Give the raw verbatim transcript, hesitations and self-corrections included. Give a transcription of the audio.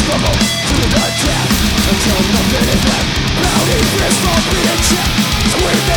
struggle to the death until nothing is left. Bounty fist for being checked. Screaming